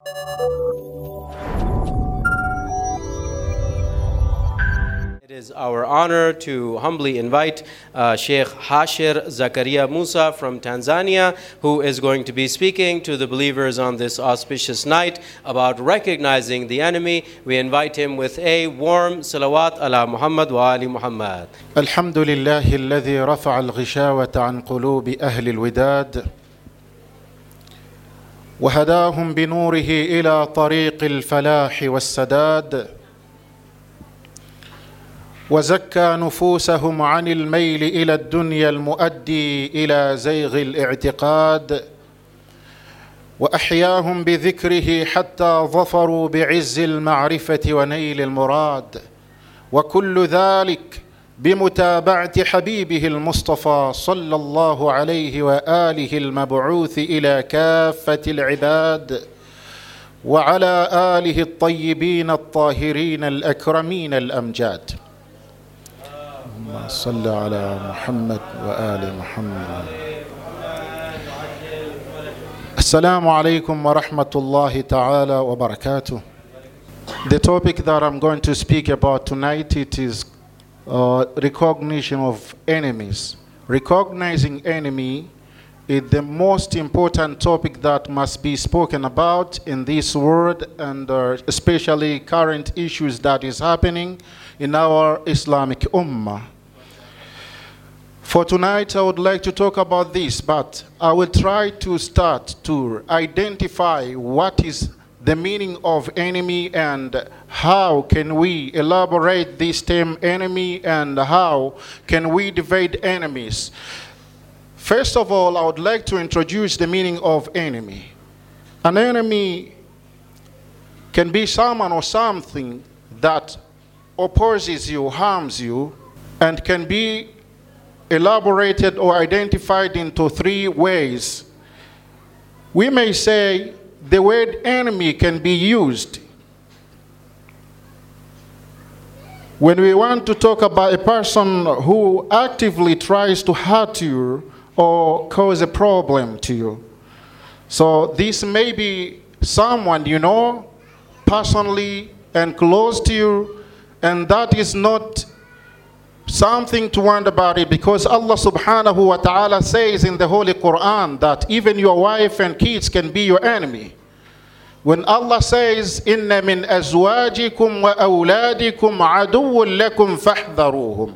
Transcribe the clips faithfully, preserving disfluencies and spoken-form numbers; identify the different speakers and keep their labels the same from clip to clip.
Speaker 1: It is our honor to humbly invite uh, Sheikh Hashir Zakaria Musa from Tanzania, who is going to be speaking to the believers on this auspicious night about recognizing the enemy. We invite him with a warm salawat ala Muhammad wa ali Muhammad.
Speaker 2: Alhamdulillahi alladhi rafa'a al-ghishawata an qulubi ahli al-widad wa hadahum bi nurihi ila tariq al-falah was-sadad وزكى نفوسهم عن الميل إلى الدنيا المؤدي إلى زيغ الاعتقاد وأحياهم بذكره حتى ظفروا بعز المعرفة ونيل المراد وكل ذلك بمتابعة حبيبه المصطفى صلى الله عليه وآله المبعوث إلى كافة العباد وعلى آله الطيبين الطاهرين الأكرمين الأمجاد. صلى على محمد وآل محمد. Assalamu alaikum wa rahmatullahi ta'ala wa barakatuh. The topic that I'm going to speak about tonight, it is uh, recognition of enemies. Recognizing enemy is the most important topic that must be spoken about in this world, and uh, especially current issues that is happening in our Islamic Ummah. For tonight, I would like to talk about this, but I will try to start to identify what is the meaning of enemy and how can we elaborate this term enemy and how can we divide enemies. First of all, I would like to introduce the meaning of enemy. An enemy can be someone or something that opposes you, harms you, and can be elaborated or identified into three ways. We may say the word enemy can be used when we want to talk about a person who actively tries to hurt you or cause a problem to you. So this may be someone you know personally and close to you, and that is not something to wonder about it, because Allah subhanahu wa ta'ala says in the Holy Quran that even your wife and kids can be your enemy. When Allah says, inna min azwajikum wa awladikum aduwwun lakum fahdharuhum.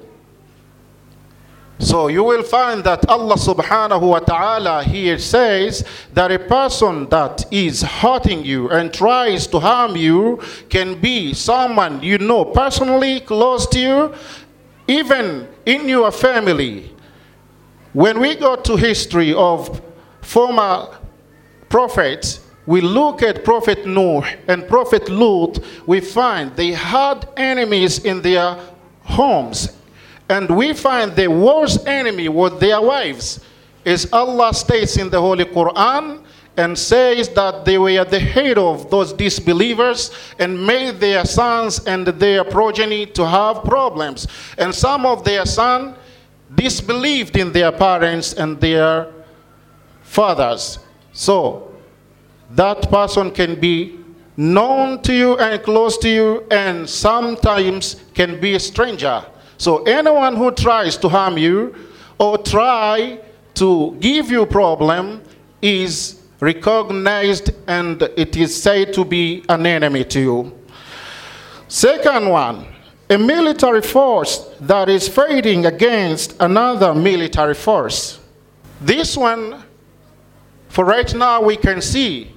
Speaker 2: So you will find that Allah subhanahu wa ta'ala here says that a person that is hurting you and tries to harm you can be someone you know personally, close to you, even in your family. When we go to history of former prophets, we look at Prophet Nuh and Prophet Lut, we find they had enemies in their homes. And we find the worst enemy was their wives. As Allah states in the Holy Quran and says that they were the head of those disbelievers and made their sons and their progeny to have problems. And some of their sons disbelieved in their parents and their fathers. So that person can be known to you and close to you, and sometimes can be a stranger. So anyone who tries to harm you or try to give you problem is recognized, and it is said to be an enemy to you. Second one, a military force that is fighting against another military force. This one, for right now, we can see,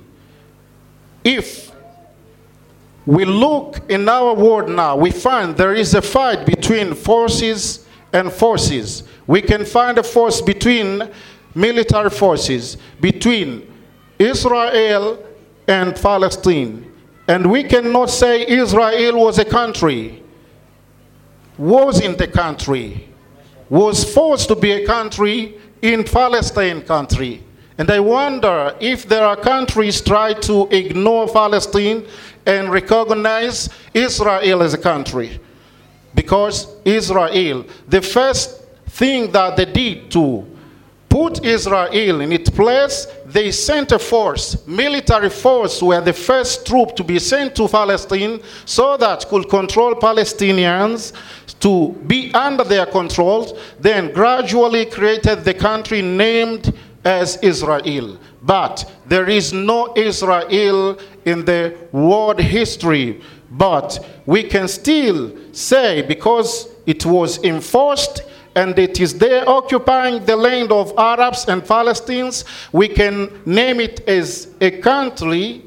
Speaker 2: if we look in our world now, we find there is a fight between forces and forces. We can find a force between military forces, between Israel and Palestine. And we cannot say Israel was a country, wasn't a country, was forced to be a country in Palestine country. And I wonder if there are countries try to ignore Palestine and recognize Israel as a country. Because Israel, the first thing that they did to put Israel in its place, they sent a force, military force, were the first troop to be sent to Palestine so that could control Palestinians to be under their control, then gradually created the country named as Israel. But there is no Israel in the world history. But we can still say, because it was enforced and it is there occupying the land of Arabs and Palestinians, we can name it as a country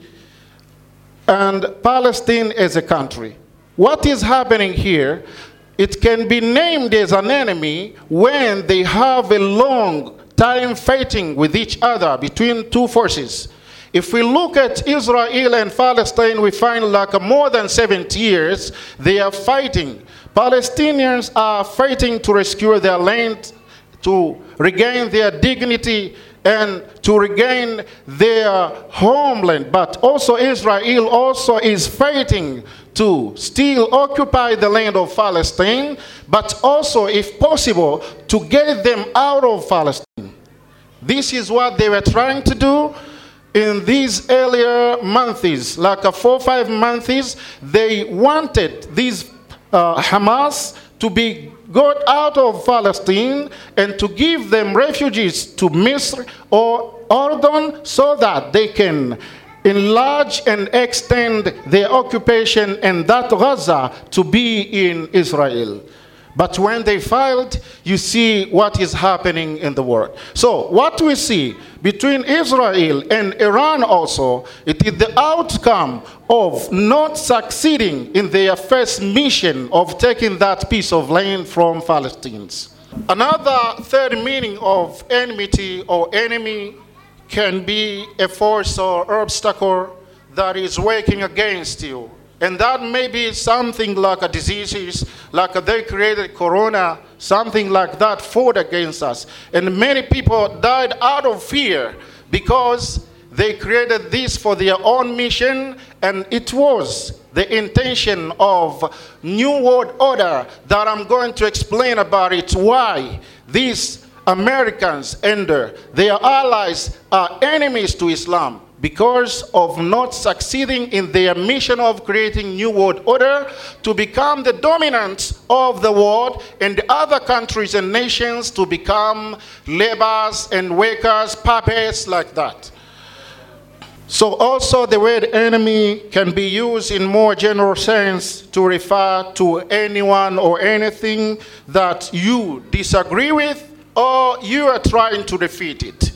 Speaker 2: and Palestine as a country. What is happening here? It can be named as an enemy when they have a long time fighting with each other between two forces. If we look at Israel and Palestine, we find like more than seventy years they are fighting. Palestinians are fighting to rescue their land, to regain their dignity, and to regain their homeland. But also Israel also is fighting to still occupy the land of Palestine, but also, if possible, to get them out of Palestine. This is what they were trying to do in these earlier months, like a four, five months. They wanted these uh, Hamas to be got out of Palestine and to give them refugees to Misr or Jordan so that they can enlarge and extend their occupation and that Gaza to be in Israel. But when they failed, you see what is happening in the world. So what we see between Israel and Iran also, it is the outcome of not succeeding in their first mission of taking that piece of land from Palestinians. Another third meaning of enmity or enemy can be a force or obstacle that is working against you. And that may be something like a disease, like they created corona, something like that fought against us. And many people died out of fear because they created this for their own mission, and it was the intention of New World Order that I'm going to explain about it, why these Americans and their allies are enemies to Islam. Because of not succeeding in their mission of creating New World Order to become the dominant of the world and the other countries and nations to become laborers and workers, puppets like that. So also the word enemy can be used in more general sense to refer to anyone or anything that you disagree with or you are trying to defeat it.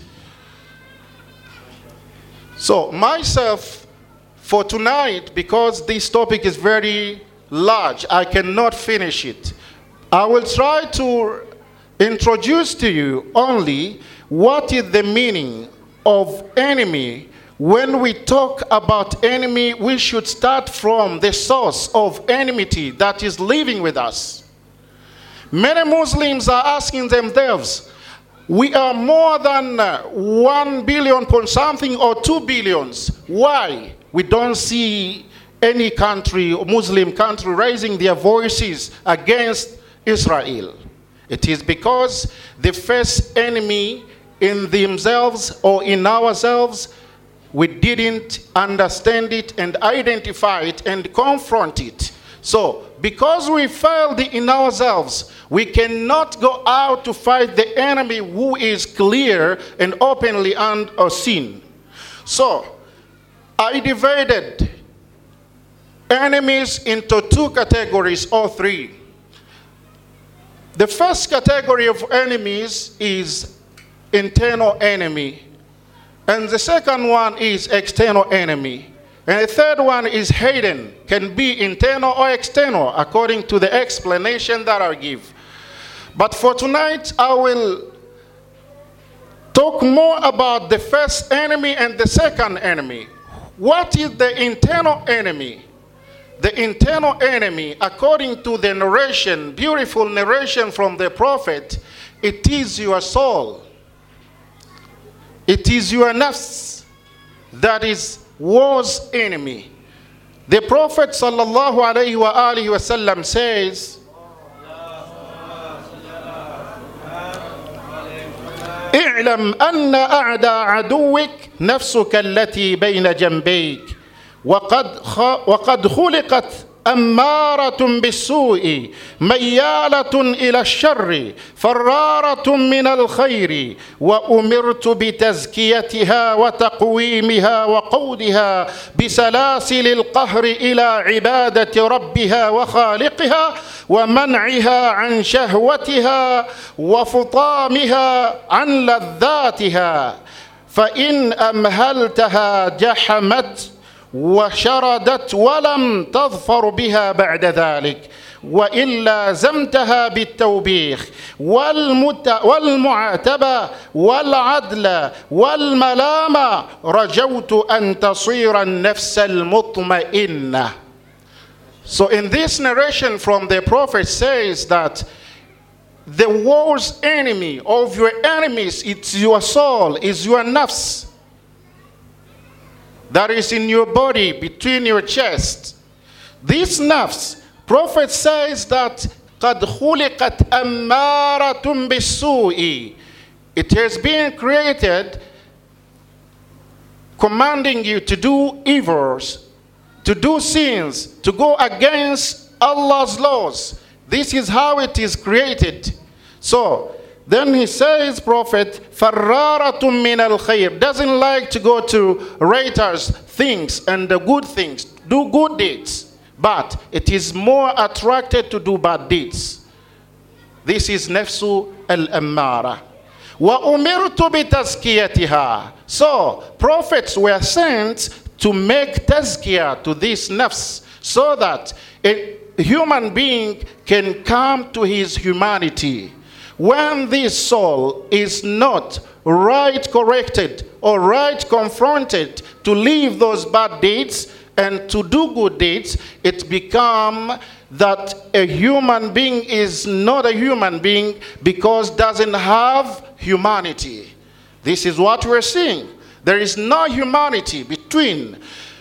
Speaker 2: So myself, for tonight, because this topic is very large, I cannot finish it. I will try to introduce to you only what is the meaning of enemy. When we talk about enemy, we should start from the source of enmity that is living with us. Many Muslims are asking themselves, we are more than uh, one billion point something or two billions. Why we don't see any country or Muslim country raising their voices against Israel? It is because the first enemy in themselves or in ourselves, we didn't understand it and identify it and confront it. So, because we failed in ourselves, we cannot go out to fight the enemy who is clear and openly unseen. So, I divided enemies into two categories or three. The first category of enemies is internal enemy, and the second one is external enemy. And the third one is hidden, can be internal or external, according to the explanation that I give. But for tonight, I will talk more about the first enemy and the second enemy. What is the internal enemy? The internal enemy, according to the narration, beautiful narration from the prophet, it is your soul. It is your nafs that is was enemy. The Prophet sallallahu alayhi wa alihi wa sallam says, واعلم أن أعداء عدوك نفسك التي بين جنبيك وقد وقد خلقت أمارة بالسوء ميالة إلى الشر فرارة من الخير وأمرت بتزكيتها وتقويمها وقودها بسلاسل القهر إلى عبادة ربها وخالقها ومنعها عن شهوتها وفطامها عن لذاتها فإن أمهلتها جحمت وشردت ولم تظفر بها بعد ذلك وإن لازمتها بالتوبيخ والمت... والمعاتبة والعدل والملامة رجوت أن تصير النفس المطمئنة. So in this narration from the Prophet says that the worst enemy of your enemies, it's your soul, is your nafs. That is in your body, between your chest. This nafs, Prophet says that قَدْ خُلِقَتْ أَمَّارَةٌ بِالسُّوءِ. It has been created commanding you to do evils, to do sins, to go against Allah's laws. This is how it is created. So, then he says, Prophet, فَرَّارَةٌ مِّنَ الْخَيْرِ, doesn't like to go to writers, things and the good things, do good deeds, but it is more attracted to do bad deeds. This is nafsu al-ammara. وَأُمِرْتُ بِتَزْكِيَتِهَا. So, prophets were sent to make tazkiyah to this nafs, so that a human being can come to his humanity. When this soul is not right corrected or right confronted to leave those bad deeds and to do good deeds, it becomes that a human being is not a human being because doesn't have humanity. This is what we're seeing. There is no humanity between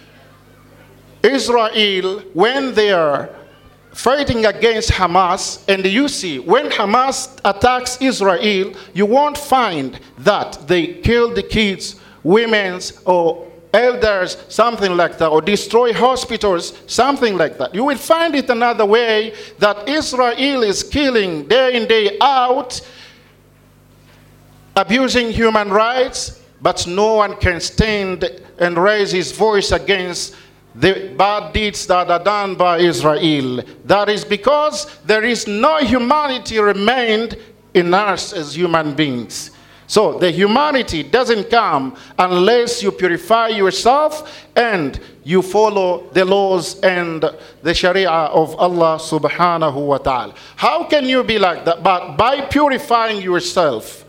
Speaker 2: Israel when they are fighting against Hamas, and you see, when Hamas attacks Israel, you won't find that they kill the kids, women, or elders, something like that, or destroy hospitals, something like that. You will find it another way, that Israel is killing day in, day out, abusing human rights, but no one can stand and raise his voice against the bad deeds that are done by Israel. That is because there is no humanity remained in us as human beings. So the humanity doesn't come unless you purify yourself and you follow the laws and the sharia of Allah subhanahu wa ta'ala. How can you be like that? But by purifying yourself.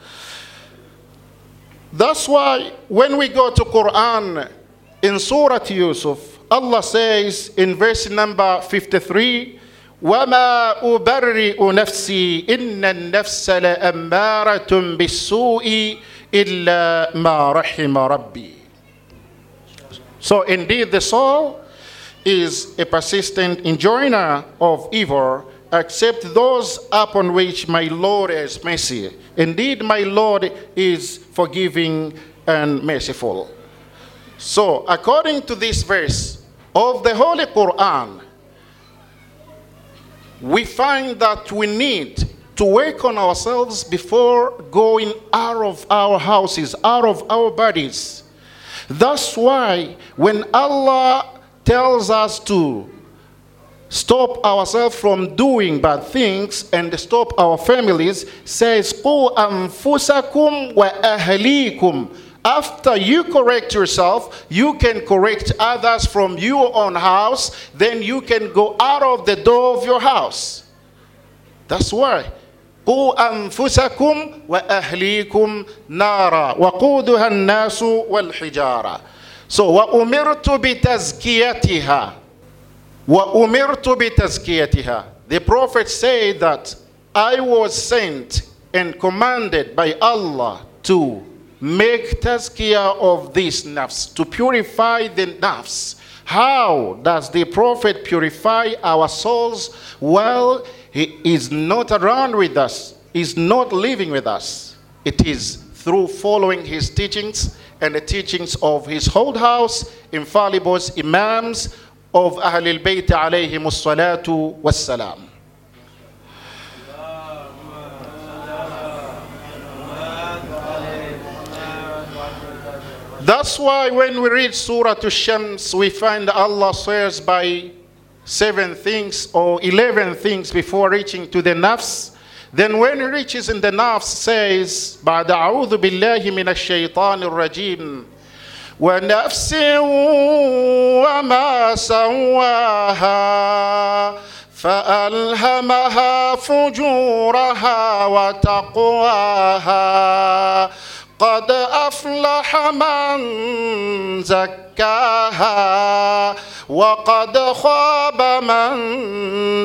Speaker 2: That's why when we go to Quran in Surah Yusuf, Allah says in verse number fifty-three, وَمَا أُبَرِّئُ نَفْسِي إِنَّ النَّفْسَ لَأَمَّارَةٌ بِالسُّوءِ إِلَّا مَا رَحِمَ رَبِّي. So indeed the soul is a persistent enjoiner of evil, except those upon which my Lord is mercy. Indeed my Lord is forgiving and merciful. So according to this verse of the Holy Quran, we find that we need to work on ourselves before going out of our houses, out of our bodies. That's why when Allah tells us to stop ourselves from doing bad things and stop our families, says, قُوا أَنفُسَكُمْ وَأَهْلِيكُمْ. After you correct yourself, you can correct others from your own house, then you can go out of the door of your house. That's why. قُوا أَنفُسَكُمْ وَأَهْلِيكُمْ نَارًا وَقُودُهَا النَّاسُ وَالْحِجَارَةُ. So, وَأُمِرْتُ بِتَزْكِيَتِهَا. وَأُمِرْتُ بِتَزْكِيَتِهَا. The Prophet said that I was sent and commanded by Allah to make tazkiyah of these nafs, to purify the nafs. How does the Prophet purify our souls? Well, he is not around with us, is not living with us. It is through following his teachings and the teachings of his whole house, infallibles, imams of Ahlul Bayt alayhimus salatu wassalam. That's why when we read Surah Ash-Shams, we find Allah swears by seven things or eleven things before reaching to the nafs. Then when he reaches in the nafs, says, بعد أعوذ بالله من الشيطان الرجيم ونفس وما سواها فألهمها فجورها وتقواها قد أفلح من زكاها وقد خاب من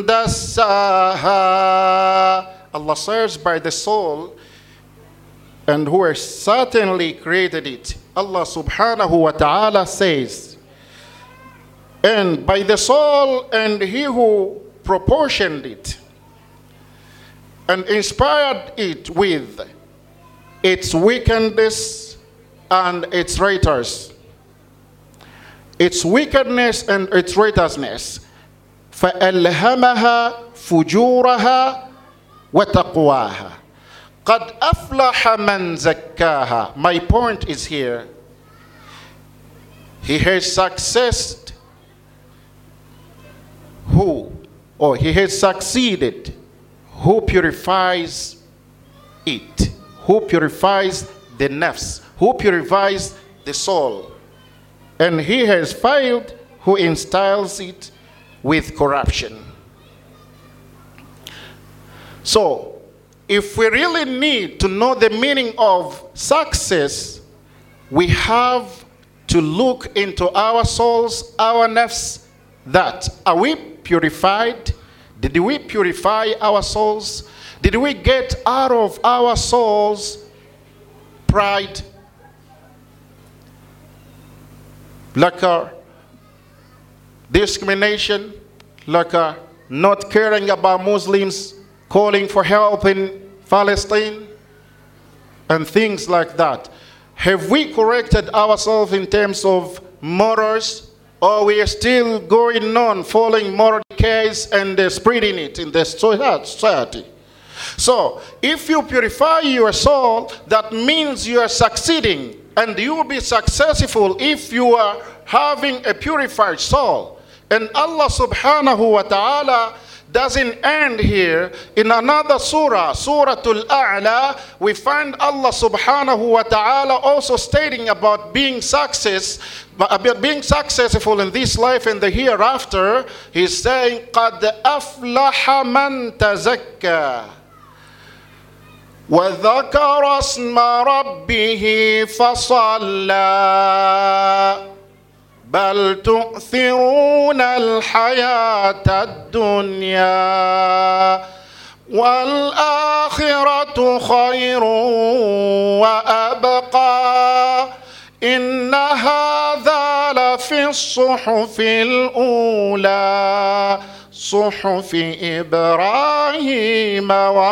Speaker 2: دساها. Allah swears by the soul and who has certainly created it. Allah subhanahu wa ta'ala says, and by the soul and he who proportioned it and inspired it with its wickedness and its traitors. Its wickedness and its traitorsness. فَأَلْهَمَهَا فُجُورَهَا وَتَقْوَاهَا قَدْ أَفْلَحَ مَنْ زَكَّاهَا. My point is here. He has successed who, or he has succeeded who purifies it. Who purifies the nafs, who purifies the soul. And he has failed who instills it with corruption. So, if we really need to know the meaning of success, we have to look into our souls, our nafs, that are we purified? Did we purify our souls? Did we get out of our souls pride, like a discrimination, like a not caring about Muslims, calling for help in Palestine, and things like that? Have we corrected ourselves in terms of morals, or we are still going on following moral decays and uh, spreading it in the society? So, if you purify your soul, that means you are succeeding, and you will be successful if you are having a purified soul. And Allah subhanahu wa ta'ala doesn't end here. In another surah, Surah Al-A'la, we find Allah subhanahu wa ta'ala also stating about being success, about being successful in this life and the hereafter. He's saying, قَدْ أَفْلَحَ مَنْ تَزَكَّى وَذَكَرَ اسْمَ رَبِّهِ فَصَلَّى بَلْ تُؤْثِرُونَ الْحَيَاةَ الدُّنْيَا وَالْآخِرَةُ خَيْرٌ وَأَبْقَى إِنَّ هَذَا لَفِي الصُّحُفِ الْأُولَى صُحُفِ إِبْرَاهِيمَ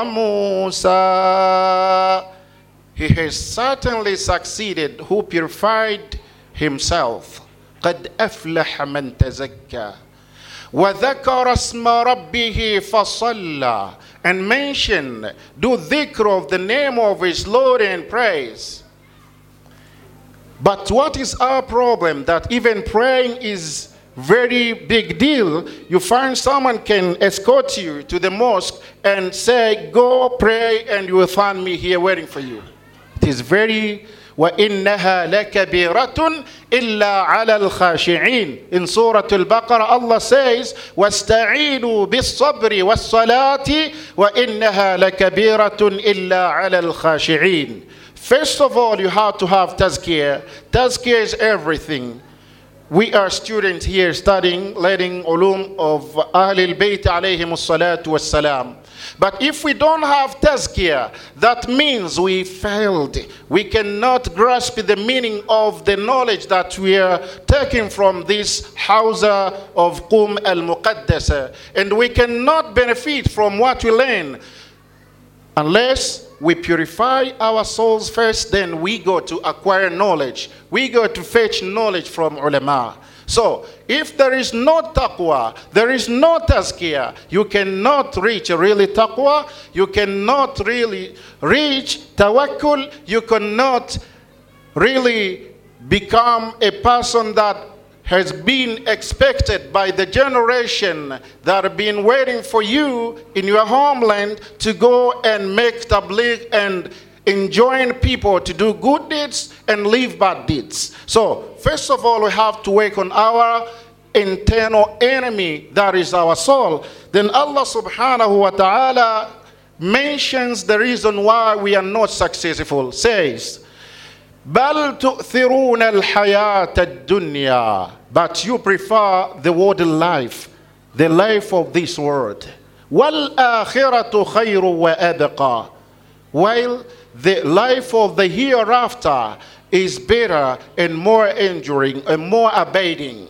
Speaker 2: وَمُوسَى. He has certainly succeeded who purified himself. قد أفلح من تزكى وذكر اسم ربه فصلى, and mention, do dhikr of the name of his Lord and praise. But what is our problem? That even praying is very big deal. You find someone can escort you to the mosque and say, go pray and you will find me here waiting for you. It is very وَإِنَّهَا لَكَبِيرَةٌ إِلَّا عَلَى الْخَاشِعِينَ. In Surah Al-Baqarah, Allah says, وَاسْتَعِينُوا بِالصَّبْرِ وَالصَّلَاةِ وَإِنَّهَا لَكَبِيرَةٌ إِلَّا عَلَى الْخَاشِعِينَ. First of all, you have to have tazkiyah. Tazkiyah is everything. We are students here studying, learning ulum of Ahlul Bayt alayhimus salatu wassalam. But if we don't have tazkiyah, that means we failed. We cannot grasp the meaning of the knowledge that we are taking from this Hawza of Qum al-Muqaddasa. And we cannot benefit from what we learn unless we purify our souls first, then we go to acquire knowledge. We go to fetch knowledge from ulama. So, if there is no taqwa, there is no tazkiyah, you cannot reach really taqwa, you cannot really reach tawakkul, you cannot really become a person that has been expected by the generation that have been waiting for you in your homeland to go and make tabligh and enjoin people to do good deeds and leave bad deeds. So, first of all, we have to work on our internal enemy, that is our soul. Then Allah subhanahu wa ta'ala mentions the reason why we are not successful. Says, بَلْ تُؤْثِرُونَ الْحَيَاةَ الدُّنْيَا. But you prefer the worldly life, the life of this world. وَالْآخِرَةُ خَيْرٌ وَأَبْقَى. While the life of the hereafter is better and more enduring and more abiding.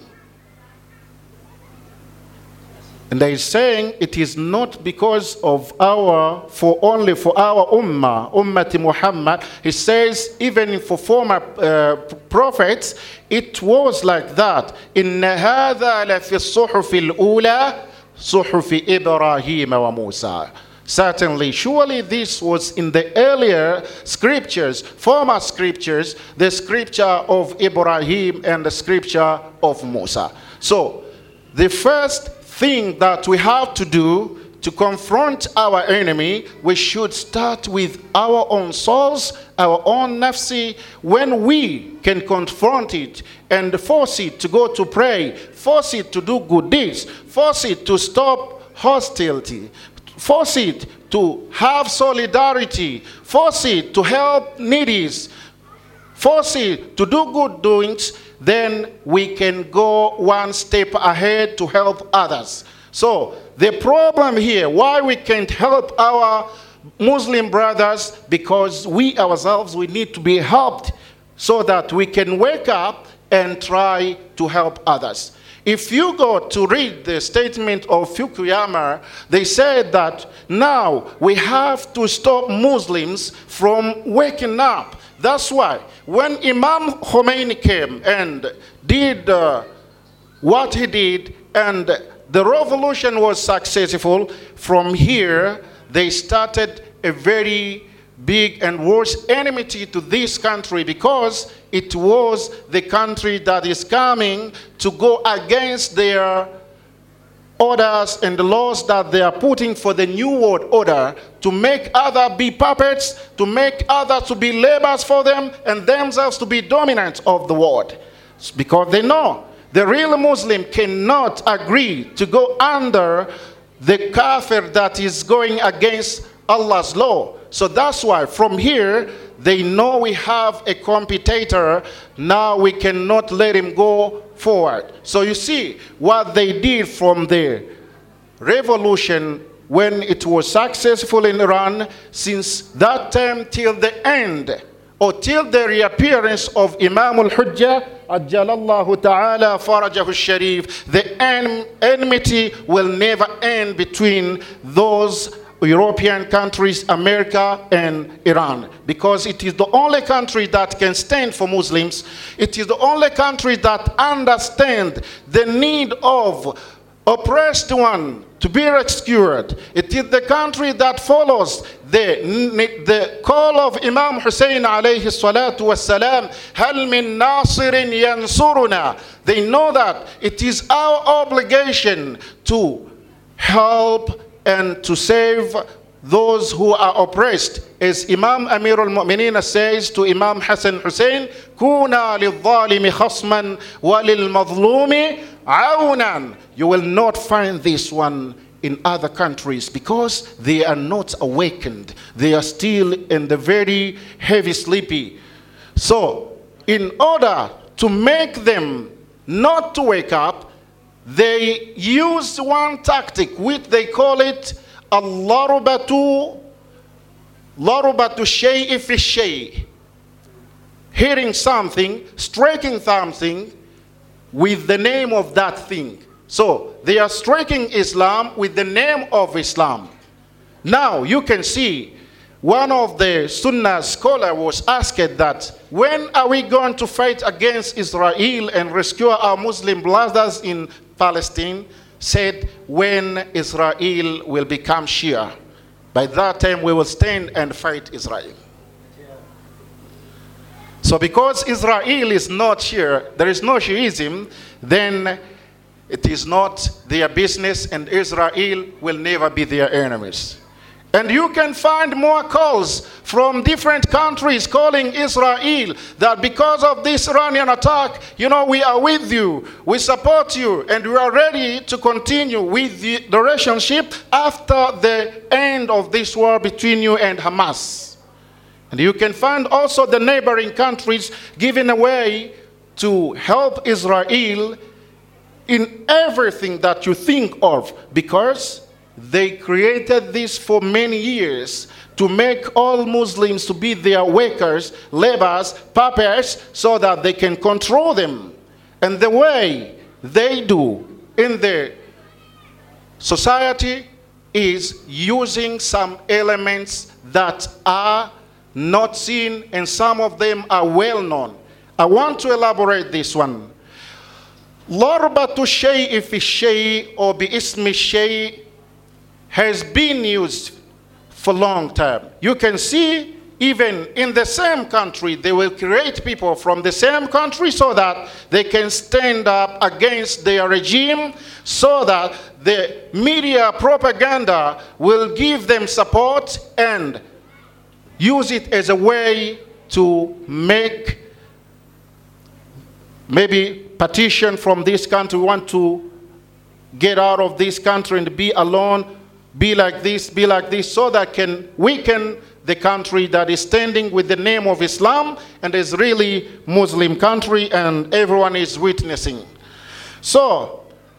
Speaker 2: And they are saying it is not because of our, for only for our ummah, ummati Muhammad. He says even for former uh, prophets, it was like that. إِنَّ هَذَا لَفِي الصُّحُفِ الْأُولَى صُحُفِ إِبْرَاهِيمَ وَمُوسَى. Certainly, surely this was in the earlier scriptures, former scriptures, the scripture of Ibrahim and the scripture of Musa. So, the first thing that we have to do to confront our enemy, we should start with our own souls, our own nafsi. When we can confront it and force it to go to pray, force it to do good deeds, force it to stop hostility, force it to have solidarity, force it to help needies, force it to do good doings, then we can go one step ahead to help others. So the problem here, why we can't help our Muslim brothers, because we ourselves, we need to be helped so that we can wake up and try to help others. If you go to read the statement of Fukuyama, they said that now we have to stop Muslims from waking up. That's why when Imam Khomeini came and did uh, what he did and the revolution was successful, from here they started a very big and worse enmity to this country, because it was the country that is coming to go against their orders and the laws that they are putting for the new world order, to make others be puppets, to make others to be laborers for them, and themselves to be dominant of the world. It's because they know the real Muslim cannot agree to go under the kafir that is going against Allah's law. So that's why from here they know we have a competitor. Now we cannot let him go forward. So you see what they did from the revolution when it was successful in Iran, since that time till the end, or till the reappearance of Imam al-Hujjah, Ajjalallahu ta'ala farajahu sharif, the en enmity will never end between those European countries, America and Iran, because it is the only country that can stand for Muslims. It is the only country that understands the need of oppressed one to be rescued. It is the country that follows the, the call of Imam Hussein alayhi salatu wassalam, هَلْ مِن نَاصِرٍ يَنْصُرُنَا. They know that it is our obligation to help and to save those who are oppressed. As Imam Amir al-Mu'mineen says to Imam Hassan Hussein, كُونَا لِلظَّالِمِ خَصْمًا وَلِلْمَظْلُومِ عَوْنًا. You will not find this one in other countries, because they are not awakened. They are still in the very heavy sleepy. So in order to make them not to wake up, they use one tactic, which they call it al-larubatu larubatu shay'i fi shay'. Hearing something, striking something with the name of that thing. So they are striking Islam with the name of Islam. Now you can see one of the Sunnah scholars was asked that, when are we going to fight against Israel and rescue our Muslim brothers in Palestine? Said, when Israel will become Shia. By that time we will stand and fight Israel. So because Israel is not Shia, there is no Shiism, then it is not their business, and Israel will never be their enemies. And you can find more calls from different countries calling Israel that because of this Iranian attack, you know, we are with you, we support you, and we are ready to continue with the, the relationship after the end of this war between you and Hamas. And you can find also the neighboring countries giving away to help Israel in everything that you think of, because they created this for many years to make all Muslims to be their workers, laborers, puppets, so that they can control them. And the way they do in the society is using some elements that are not seen, and some of them are well known. I want to elaborate this one. ضربة الشيء في الشيء or باسم الشيء has been used for a long time. You can see even in the same country, they will create people from the same country so that they can stand up against their regime, so that the media propaganda will give them support and use it as a way to make maybe petition from this country, want to get out of this country and be alone, be like this, be like this, so that can weaken the country that is standing with the name of Islam and is really Muslim country, and everyone is witnessing. So,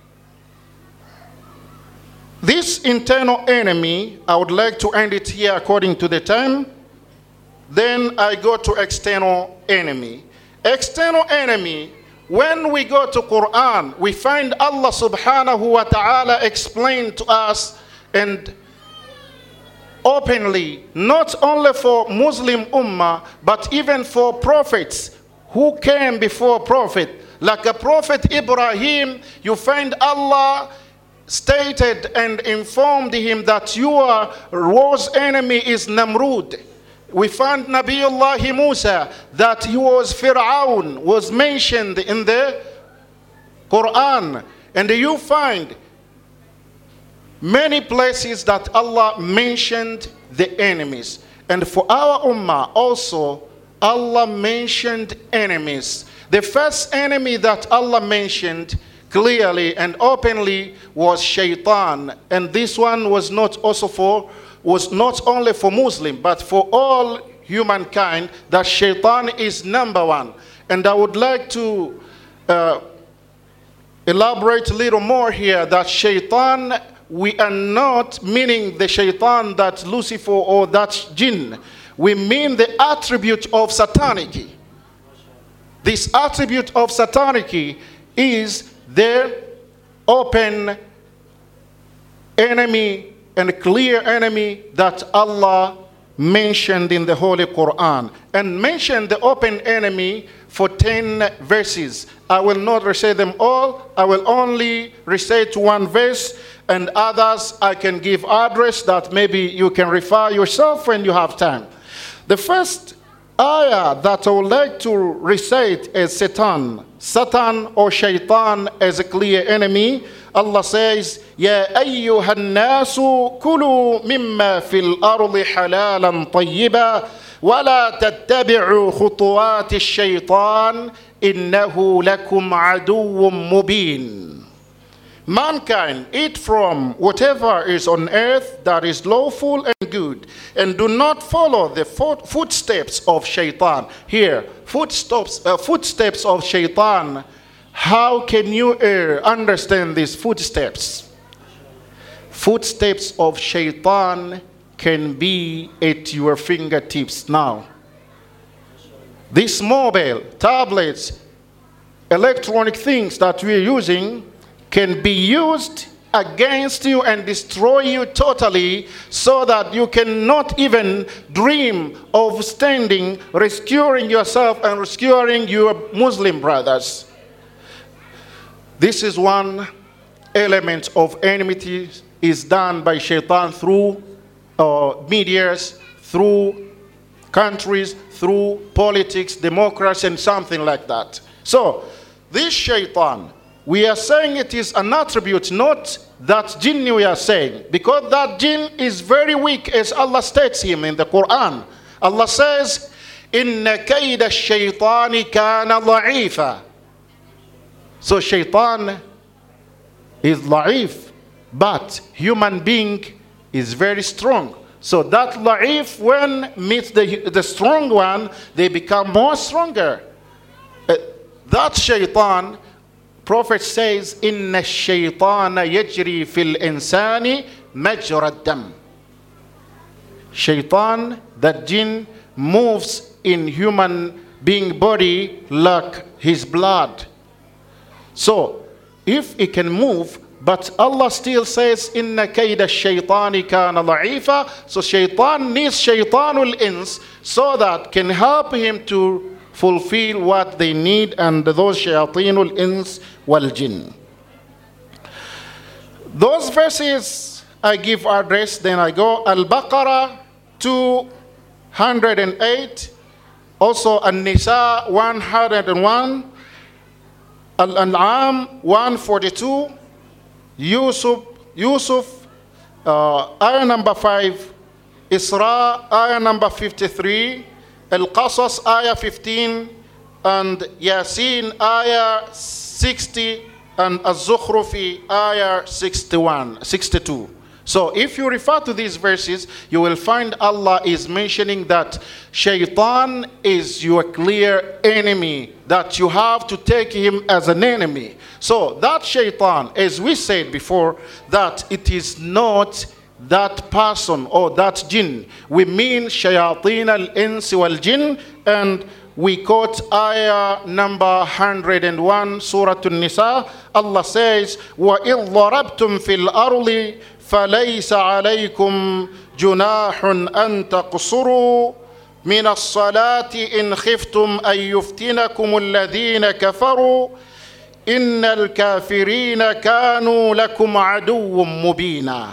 Speaker 2: this internal enemy, I would like to end it here according to the time. Then I go to external enemy. External enemy, when we go to Quran, we find Allah subhanahu wa ta'ala explain to us and openly, not only for Muslim ummah, but even for prophets who came before prophet. Like a prophet Ibrahim, you find Allah stated and informed him that your worst enemy is Namrud. We find Nabiullah Musa, that he was Fir'aun, was mentioned in the Quran. And you find many places that Allah mentioned the enemies. And for our ummah also, Allah mentioned enemies. The first enemy that Allah mentioned clearly and openly was Shaitan. And this one was not also for was not only for Muslim, but for all humankind, that Shaitan is number one. And I would like to uh, elaborate a little more here, that Shaitan, we are not meaning the Shaitan that Lucifer or that jinn. We mean the attribute of Satanicity. This attribute of Satanicity is the open enemy and clear enemy that Allah mentioned in the Holy Quran, and mentioned the open enemy for ten verses. I will not recite them all. I will only recite one verse, and others I can give address that maybe you can refer yourself when you have time. The first ayah that I would like to recite is Satan. Satan or Shaitan as a clear enemy. Allah says, يا أيها الناس كلوا مما في الأرض حلالا طيبا ولا تتبعوا خطوات الشيطان إنه لكم عدو مبين. Mankind, eat from whatever is on earth that is lawful and good, and do not follow the footsteps of Shaitan. Here, footsteps, uh, footsteps of Shaitan. How can you uh, understand these footsteps? Footsteps of Shaitan can be at your fingertips now. These mobile, tablets, electronic things that we're using can be used against you and destroy you totally, so that you cannot even dream of standing, rescuing yourself and rescuing your Muslim brothers. This is one element of enmity is done by shaitan through uh, medias, through countries, through politics, democracy, and something like that. So, this shaitan, we are saying it is an attribute, not that jinn we are saying, because that jinn is very weak, as Allah states him in the Quran. Allah says, "Inna kayda shaitani kana dha'ifa." So shaitan is dha'if, but human being is very strong. So that dha'if, when meets the, the strong one, they become more stronger. Uh, that shaitan, Prophet says, "Inna shaitana yajri fil insani majra dam." Shaitan, that jinn, moves in human being body like his blood. So, if it can move, but Allah still says, "Inna kayda shaitani kana dha'ifa." So shaitan needs shaitanul ins, so that can help him to fulfill what they need, and those shayatinul ins wal jinn. Those verses I give address, then I go Al-Baqarah two hundred eight, also An-Nisa one hundred one, Al-An'am one forty-two, Yusuf, Yusuf, uh, ayah number five, Isra, ayah number fifty-three, Al-Qasas, ayah fifteen, and Yasin, ayah sixty, and Az-Zukhrufi, ayah sixty-one, sixty-two. So if you refer to these verses, you will find Allah is mentioning that shaitan is your clear enemy, that you have to take him as an enemy. So that shaitan, as we said before, that it is not that person or that jinn. We mean shayateen al-ins wal-jinn, and we quote ayah number one hundred one, Surah An-Nisa. Allah says, وَإِذْ ضَرَبْتُمْ فِي الْأَرْضِ فَلَيْسَ عَلَيْكُمْ جُنَاحٌ أَن تَقْصُرُوا مِنَ الصَّلَاةِ إِنْ خِفْتُمْ أَن يُفْتِنَكُمُ الَّذِينَ كَفَرُوا إِنَّ الْكَافِرِينَ كَانُوا لَكُمْ عَدُوٌّ مُبِينًا.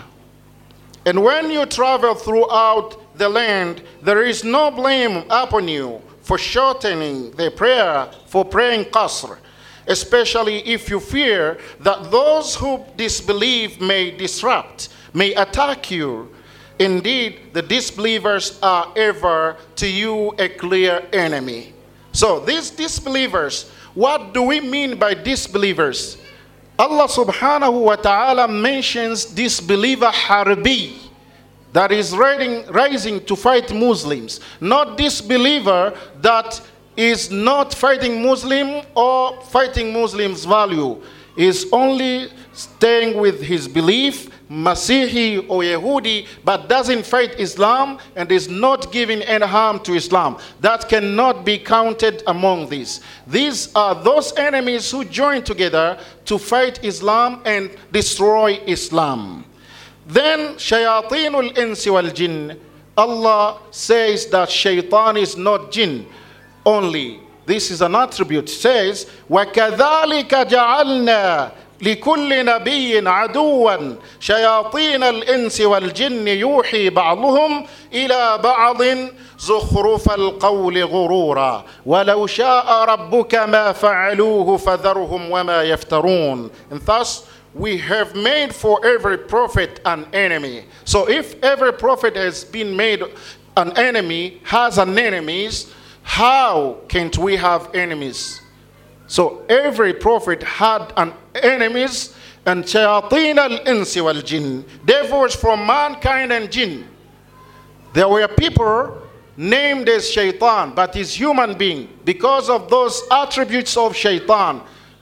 Speaker 2: And when you travel throughout the land, there is no blame upon you for shortening the prayer, for praying qasr, especially if you fear that those who disbelieve may disrupt, may attack you. Indeed, the disbelievers are ever to you a clear enemy. So these disbelievers, what do we mean by disbelievers? Allah subhanahu wa ta'ala mentions disbeliever harbi, that is rising, rising to fight Muslims, not disbeliever that is not fighting Muslim or fighting Muslims' value, is only staying with his belief, Masihi or Yehudi, but doesn't fight Islam and is not giving any harm to Islam. That cannot be counted among these. These are those enemies who join together to fight Islam and destroy Islam. Then shayatinul insi wal jinn, Allah says that shaitan is not jinn only. This is an attribute. Says, وَكَذَلِكَ جَعَلْنَا لِكُلِّ نَبِيٍّ عَدُوًّا شَيَاطِينَ الْإِنسِ وَالْجِنِّ يُوحِي بَعْضُهُمْ إِلَى بَعْضٍ زُخْرُفَ الْقَوْلِ غُرُورًا وَلَوْ شَاءَ رَبُّكَ مَا فَعَلُوهُ فَذَرْهُمْ وَمَا يَفْتَرُونَ. And thus, we have made for every prophet an enemy. So if every prophet has been made an enemy, has an enemies, how can't we have enemies? So every prophet had an enemies, and shayateen al-insi wal-jinn, devils from mankind and jinn. There were people named as shaitan, but is human being, because of those attributes of shaitan,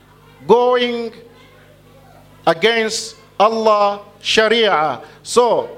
Speaker 2: going against Allah Sharia. So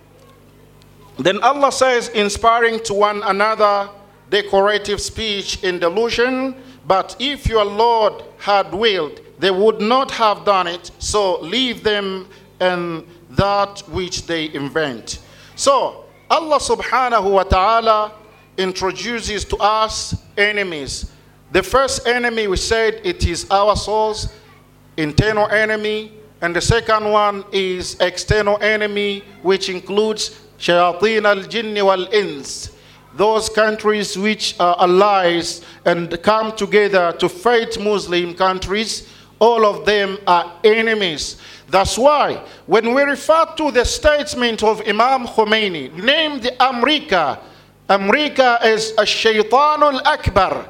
Speaker 2: then Allah says, inspiring to one another decorative speech in delusion, but if your Lord had willed, they would not have done it, so leave them and that which they invent. So Allah subhanahu wa ta'ala introduces to us enemies. The first enemy, we said, it is our souls, internal enemy, and the second one is external enemy, which includes shayateen al-jinn wal-ins, those countries which are allies and come together to fight Muslim countries. All of them are enemies. That's why when we refer to the statement of Imam Khomeini, named America, America is a shaitan al-akbar.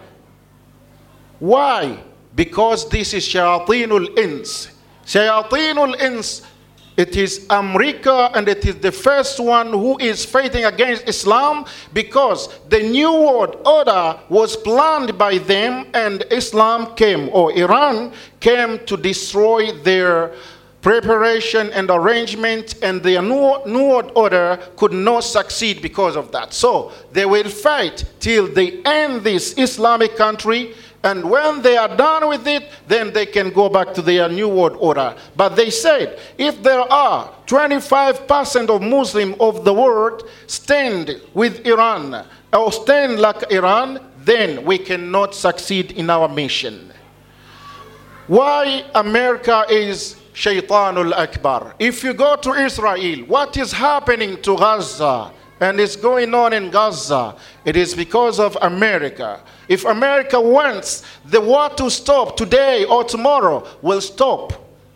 Speaker 2: Why? Because this is shayateen al-ins. Shayateen al-ins, it is America, and it is the first one who is fighting against Islam, because the New World Order was planned by them, and Islam came, or Iran came to destroy their preparation and arrangement, and the New, New World Order could not succeed because of that. So they will fight till they end this Islamic country, and when they are done with it, then they can go back to their New World Order. But they said, if there are twenty-five percent of Muslims of the world stand with Iran, or stand like Iran, then we cannot succeed in our mission. Why America is Shaitanul Akbar? If you go to Israel, what is happening to Gaza and is going on in Gaza, it is because of America. If America wants the war to stop today or tomorrow, will stop.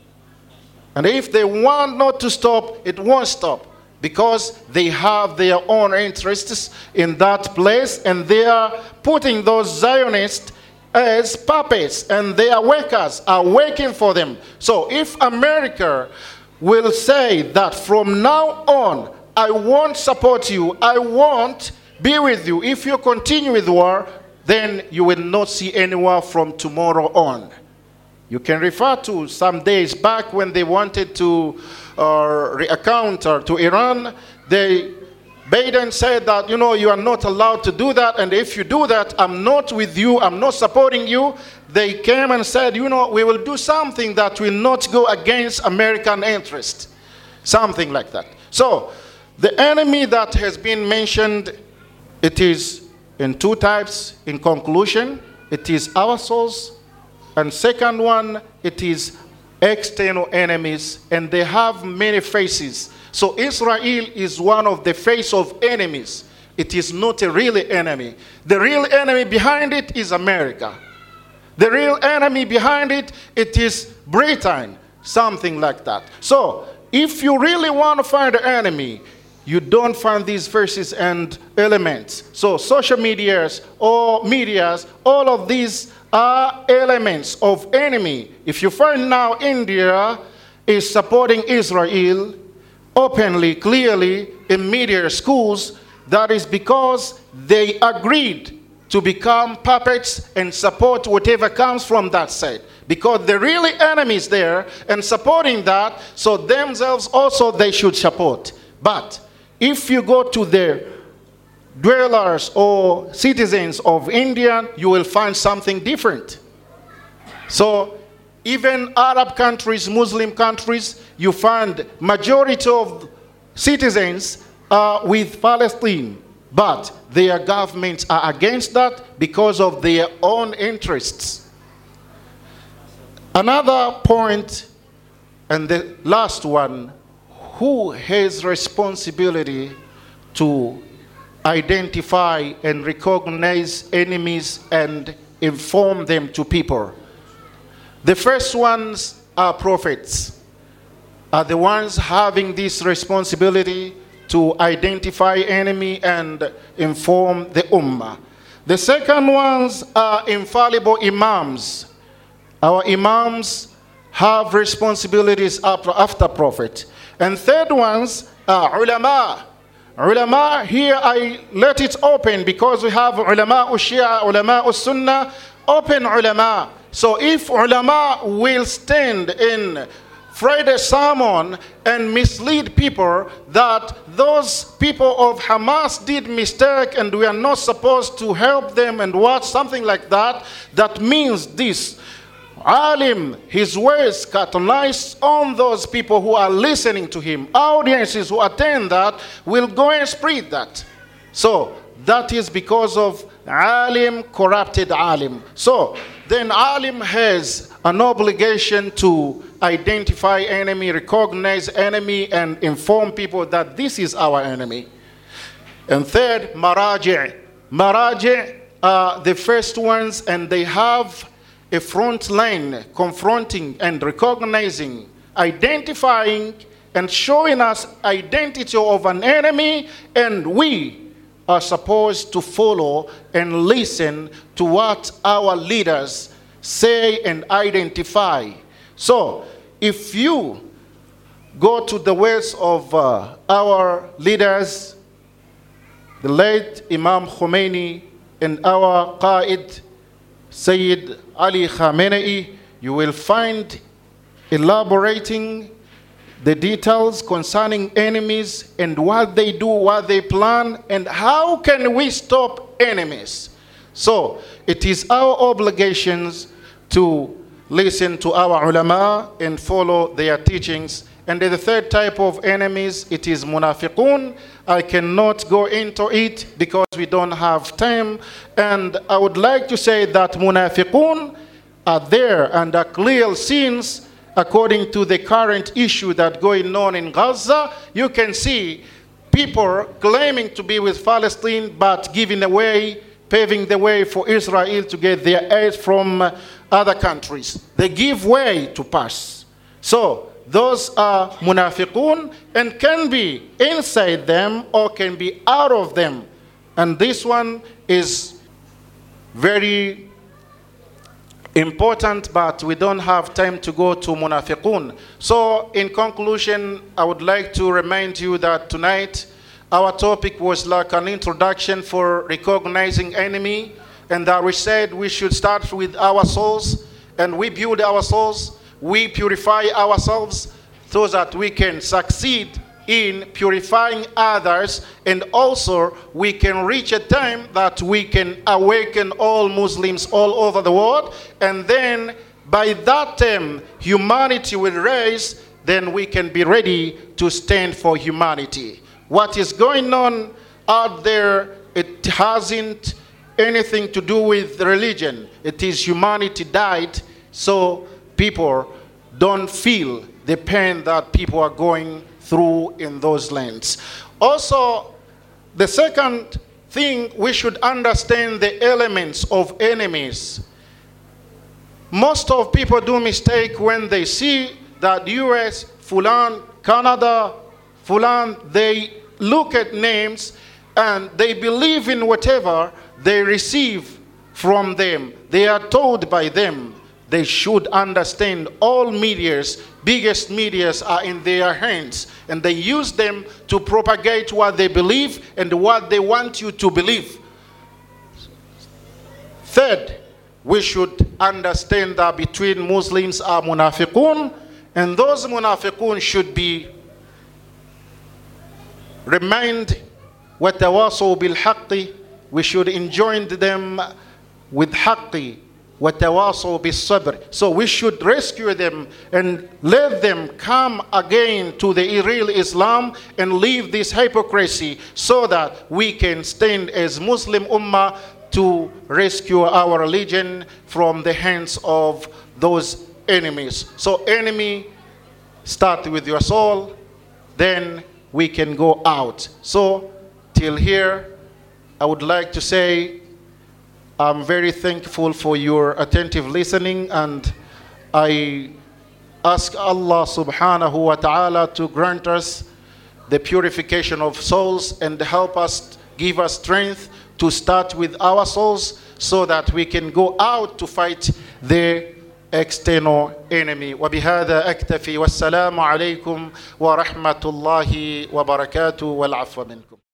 Speaker 2: And if they want not to stop, it won't stop, because they have their own interests in that place, and they are putting those Zionists as puppets, and their workers are working for them. So if America will say that from now on, I won't support you, I won't be with you, if you continue with war, then you will not see any war from tomorrow on. You can refer to some days back when they wanted to uh, re-counter to Iran. They, Biden said that, you know, you are not allowed to do that, and if you do that, I'm not with you, I'm not supporting you. They came and said, you know, we will do something that will not go against American interest. Something like that. So, the enemy that has been mentioned, it is in two types. In conclusion, it is our souls, and second one, it is external enemies, and they have many faces. So Israel is one of the face of enemies. It is not a real enemy. The real enemy behind it is America. The real enemy behind it, it is Britain, something like that. So if you really want to find an enemy, you don't find these verses and elements. So social medias or medias, all of these are elements of enemy. If you find now India is supporting Israel openly, clearly, in media schools, that is because they agreed to become puppets and support whatever comes from that side. Because the real enemy is there and supporting that, so themselves also they should support. But if you go to the dwellers or citizens of India, you will find something different. So even Arab countries, Muslim countries, you find majority of citizens are with Palestine, but their governments are against that because of their own interests. Another point, and the last one, who has responsibility to identify and recognize enemies and inform them to people? The first ones are prophets, are the ones having this responsibility to identify enemy and inform the ummah. The second ones are infallible imams. Our imams have responsibilities after, after prophet. And third ones are ulama. Ulama, here I let it open because we have ulama ushia, ulama us-sunnah, open ulama. So if ulama will stand in Friday sermon and mislead people that those people of Hamas did mistake and we are not supposed to help them and what, something like that, that means this. Alim, his words capitalize on those people who are listening to him. Audiences who attend that will go and spread that. So that is because of alim corrupted alim. So then alim has an obligation to identify enemy, recognize enemy, and inform people that this is our enemy. And third, maraji'. Maraji' are the first ones, and they have a front line confronting and recognizing, identifying and showing us identity of an enemy, and we are supposed to follow and listen to what our leaders say and identify. So if you go to the words of uh, our leaders, the late Imam Khomeini and our Qaid Sayyid Ali Khamenei, you will find elaborating the details concerning enemies and what they do, what they plan, and how can we stop enemies. So it is our obligations to listen to our ulama and follow their teachings. And the third type of enemies, it is munafiqun. I cannot go into it because we don't have time. And I would like to say that munafiqun are there and are clear sins according to the current issue that going on in Gaza. You can see people claiming to be with Palestine but giving away, paving the way for Israel to get their aid from other countries. They give way to pass. So those are munafiqun and can be inside them or can be out of them. And this one is very important, but we don't have time to go to munafiqun. So in conclusion, I would like to remind you that tonight our topic was like an introduction for recognizing enemy, and that we said we should start with our souls, and we build our souls, we purify ourselves so that we can succeed in purifying others, and also we can reach a time that we can awaken all Muslims all over the world, and then by that time humanity will rise, then we can be ready to stand for humanity. What is going on out there, it hasn't anything to do with religion. It is humanity died, so people don't feel the pain that people are going through in those lands. Also, the second thing, we should understand the elements of enemies. Most of people do mistake when they see that U S, Fulan, Canada, Fulan, they look at names and they believe in whatever they receive from them. They are told by them. They should understand all medias, biggest medias are in their hands, and they use them to propagate what they believe and what they want you to believe. Third, we should understand that between Muslims are munafiqun, and those munafiqun should be remind وَتَوَاصَوْا بِالْحَقِّ. We should enjoin them with haqqi. وَتَوَاصَوْا بِالصَّبْرِ. So we should rescue them and let them come again to the real Islam and leave this hypocrisy so that we can stand as Muslim Ummah to rescue our religion from the hands of those enemies. So enemy, start with your soul, then we can go out. So till here, I would like to say I'm very thankful for your attentive listening, and I ask Allah subhanahu wa ta'ala to grant us the purification of souls and help us, give us strength to start with our souls so that we can go out to fight the external enemy. وبهذا أكتفي والسلام عليكم ورحمة الله وبركاته والعفو منكم.